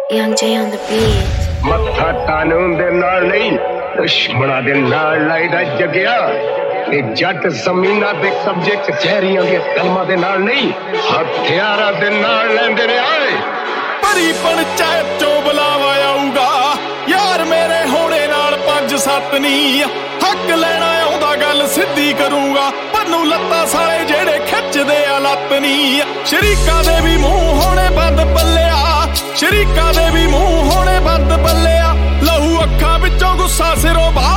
Young J on the beat. ਮੱਥਾ ਕਾਨੂੰਨ ਦੇ ਨਾਲ ਨਹੀਂ ਦੁਸ਼ਮਣਾਂ ਦੇ ਨਾਲ ਲਾਈਦਾ ਜਗਿਆ ਤੇ ਜੱਟ ਜ਼ਮੀਨਾਂ ਦੇ ਕਬਜ਼ੇ ਕਚਹਿਰੀਆਂ ਦੇ ਕਲਮਾਂ ਦੇ ਨਾਲ ਨਹੀਂ ਹਥਿਆਰਾਂ ਦੇ ਨਾਲ ਲੈਂਦੇ ਨੇ ਆਏ ਭਰੀ ਪੰਚਾਇਤ ਚੋਂ ਬੁਲਾਵਾ ਆਊਗਾ ਯਾਰ ਮੇਰੇ ਹੋਣੇ ਨਾਲ 5-7 ਨਹੀਂ ਹੱਕ ਲੈਣਾ ਆਉਂਦਾ ਗੱਲ ਸਿੱਧੀ ਕਰੂੰਗਾ ਪੰਨੂ ਲੱਤਾਂ ਸਾਲੇ ਜਿਹੜੇ ਖਿੱਚਦੇ ਆ ਲੱਤ ਨਹੀਂ ਸ਼ਰੀਕਾਂ ਦੇ ਵੀ ਮੂੰਹ ਹੋਣੇ ਬੰਦ ਬੱਲਿਆ ਸ਼ਰੀਕਾਂ ਦੇ ਵੀ ਮੂੰਹ ਹੋਣੇ ਬੰਦ ਬੱਲਿਆ ਲਹੂ ਅੱਖਾਂ ਵਿੱਚੋਂ ਗੁੱਸਾ ਸਿਰੋਂ ਬਾਹਰ